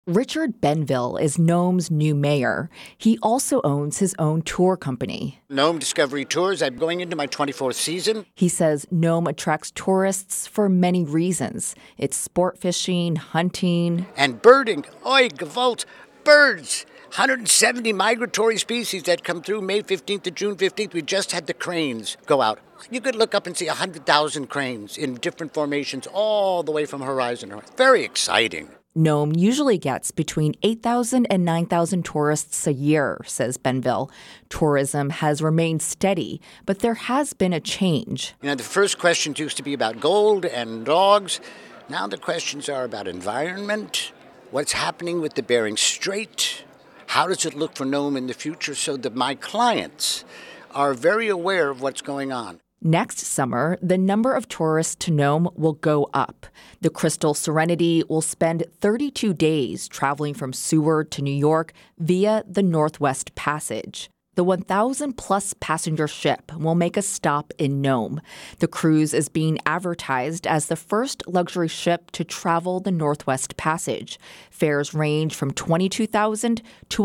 Richard Benville is Nome's new mayor. He also owns his own tour company. Nome Discovery Tours. I'm going into my 24th season. He says Nome attracts tourists for many reasons. It's sport fishing, hunting. And birding. Oi, gewalt, birds. 170 migratory species that come through May 15th to June 15th. We just had the cranes go out. You could look up and see 100,000 cranes in different formations all the way from horizon. Very exciting. Nome usually gets between 8,000 and 9,000 tourists a year, says Benville. Tourism has remained steady, but there has been a change. The first questions used to be about gold and dogs. Now the questions are about environment, what's happening with the Bering Strait, how does it look for Nome in the future, so that my clients are very aware of what's going on. Next summer, the number of tourists to Nome will go up. The Crystal Serenity will spend 32 days traveling from Seward to New York via the Northwest Passage. The 1,000-plus passenger ship will make a stop in Nome. The cruise is being advertised as the first luxury ship to travel the Northwest Passage. Fares range from $22,000 to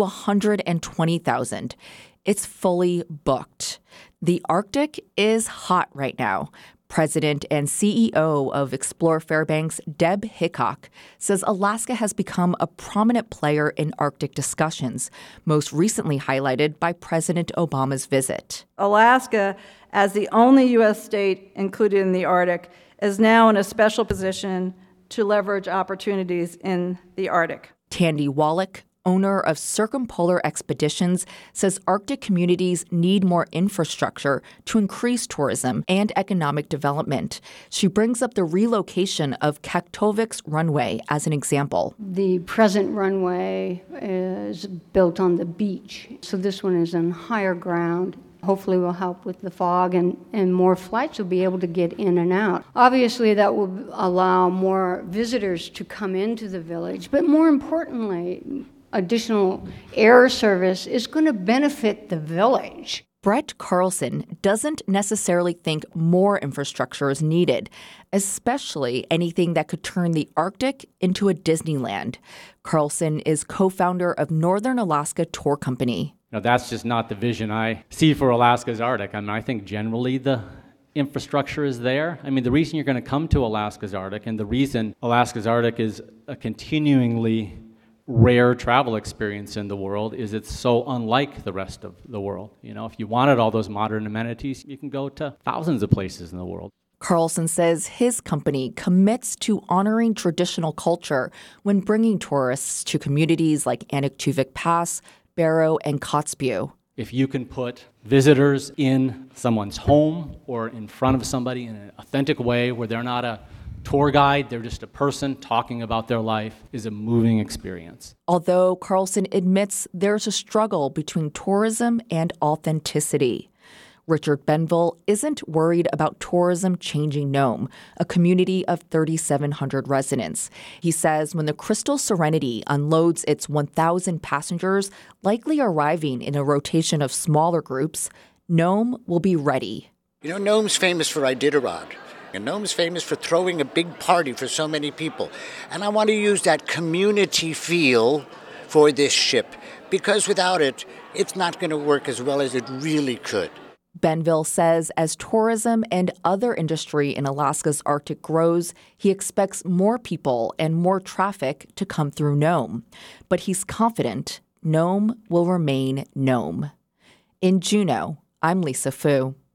$120,000. It's fully booked. The Arctic is hot right now. President and CEO of Explore Fairbanks, Deb Hickok, says Alaska has become a prominent player in Arctic discussions, most recently highlighted by President Obama's visit. Alaska, as the only U.S. state included in the Arctic, is now in a special position to leverage opportunities in the Arctic. Tandy Wallach, owner of Circumpolar Expeditions, says Arctic communities need more infrastructure to increase tourism and economic development. She brings up the relocation of Kaktovik's runway as an example. The present runway is built on the beach, so this one is on higher ground. Hopefully will help with the fog and more flights will be able to get in and out. Obviously, that will allow more visitors to come into the village, but more importantly, additional air service is going to benefit the village. Brett Carlson doesn't necessarily think more infrastructure is needed, especially anything that could turn the Arctic into a Disneyland. Carlson is co-founder of Northern Alaska Tour Company. That's just not the vision I see for Alaska's Arctic. I think generally the infrastructure is there. The reason you're going to come to Alaska's Arctic and the reason Alaska's Arctic is a continuingly rare travel experience in the world is it's so unlike the rest of the world. If you wanted all those modern amenities, you can go to thousands of places in the world. Carlson says his company commits to honoring traditional culture when bringing tourists to communities like Anaktuvik Pass, Barrow, and Kotzebue. If you can put visitors in someone's home or in front of somebody in an authentic way where they're not a tour guide, they're just a person talking about their life, is a moving experience. Although Carlson admits there's a struggle between tourism and authenticity. Richard Benville isn't worried about tourism changing Nome, a community of 3,700 residents. He says when the Crystal Serenity unloads its 1,000 passengers, likely arriving in a rotation of smaller groups, Nome will be ready. Nome's famous for Iditarod. And Nome's famous for throwing a big party for so many people. And I want to use that community feel for this ship, because without it, it's not going to work as well as it really could. Benville says as tourism and other industry in Alaska's Arctic grows, he expects more people and more traffic to come through Nome. But he's confident Nome will remain Nome. In Juneau, I'm Lisa Fu.